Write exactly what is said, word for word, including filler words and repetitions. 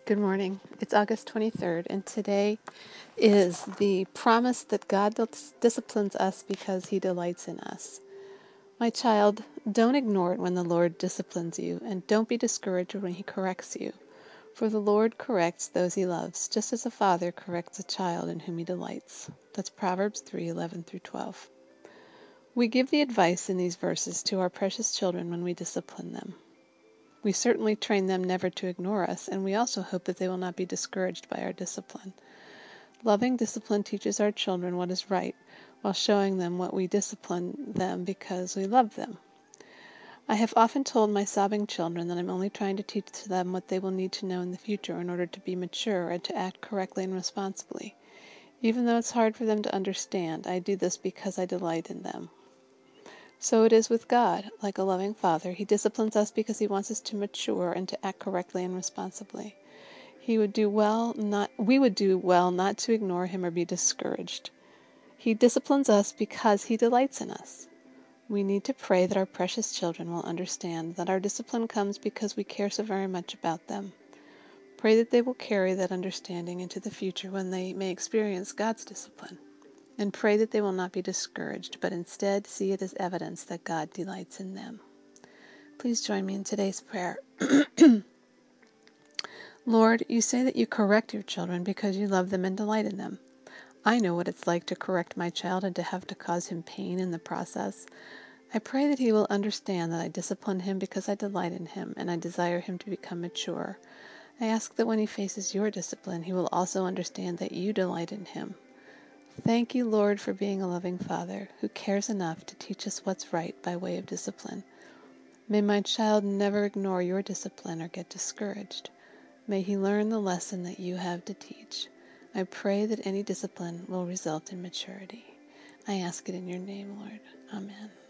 Good morning. It's August twenty-third, and today is the promise that God dis- disciplines us because He delights in us. My child, don't ignore it when the Lord disciplines you, and don't be discouraged when He corrects you. For the Lord corrects those He loves, just as a father corrects a child in whom He delights. That's Proverbs three eleven through twelve. We give the advice in these verses to our precious children when we discipline them. We certainly train them never to ignore us, and we also hope that they will not be discouraged by our discipline. Loving discipline teaches our children what is right, while showing them what we discipline them because we love them. I have often told my sobbing children that I'm only trying to teach them what they will need to know in the future in order to be mature and to act correctly and responsibly. Even though it's hard for them to understand, I do this because I delight in them. So it is with God. Like a loving father, He disciplines us because He wants us to mature and to act correctly and responsibly. He would do well not we would do well not to ignore Him or be discouraged. He disciplines us because He delights in us. We need to pray that our precious children will understand that our discipline comes because we care so very much about them. Pray that they will carry that understanding into the future when they may experience God's discipline. And pray that they will not be discouraged, but instead see it as evidence that God delights in them. Please join me in today's prayer. Lord, you say that you correct your children because you love them and delight in them. I know what it's like to correct my child and to have to cause him pain in the process. I pray that he will understand that I discipline him because I delight in him and I desire him to become mature. I ask that when he faces your discipline, he will also understand that you delight in him. Thank you, Lord, for being a loving Father who cares enough to teach us what's right by way of discipline. May my child never ignore your discipline or get discouraged. May he learn the lesson that you have to teach. I pray that any discipline will result in maturity. I ask it in your name, Lord. Amen.